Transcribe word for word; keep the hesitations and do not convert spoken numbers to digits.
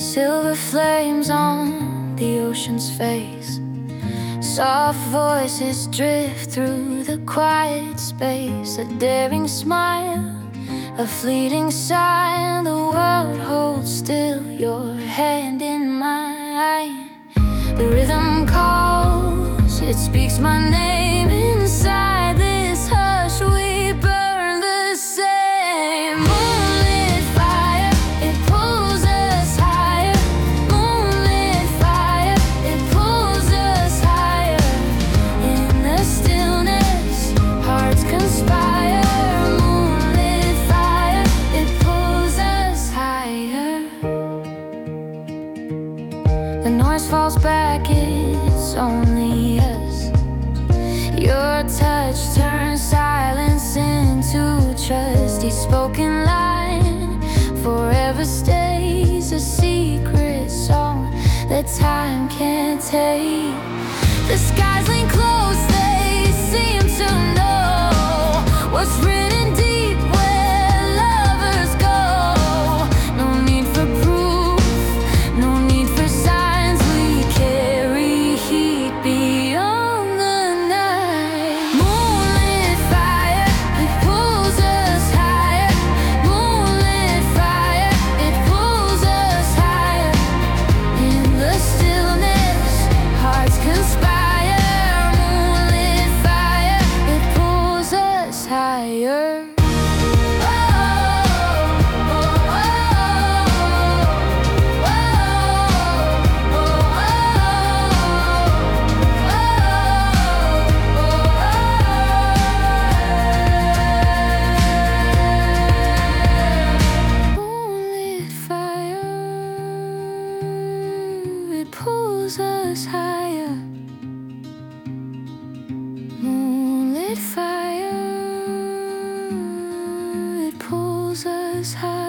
Silver flames on the ocean's face. Soft voices drift through the quiet space. A daring smile, a fleeting sign. The world holds still, your hand in mine. The rhythm calls, it speaks my name. Inside this hush we burn the same. Moonlit fire, it pulls us higher. Moonlit fire, it pulls us higher. In the stillness, hearts conspire. Moonlit fire, it pulls us higher. The noise falls back, it's only us. Your touch turns silence into trust. Each spoken line forever stays a secret song that time can't take. The skies lean close, they seem to know what's written deep where lovers go. No need for proof, no need for signs. We carry heat beyond the night. Moonlit fire, it pulls us higher. Moonlit fire, it pulls us higher. In the stillness, hearts conspire. Moonlit fire, it pulls us higher. Moonlit fire, it pulls us higher. Moonlit fire, it pulls us higher.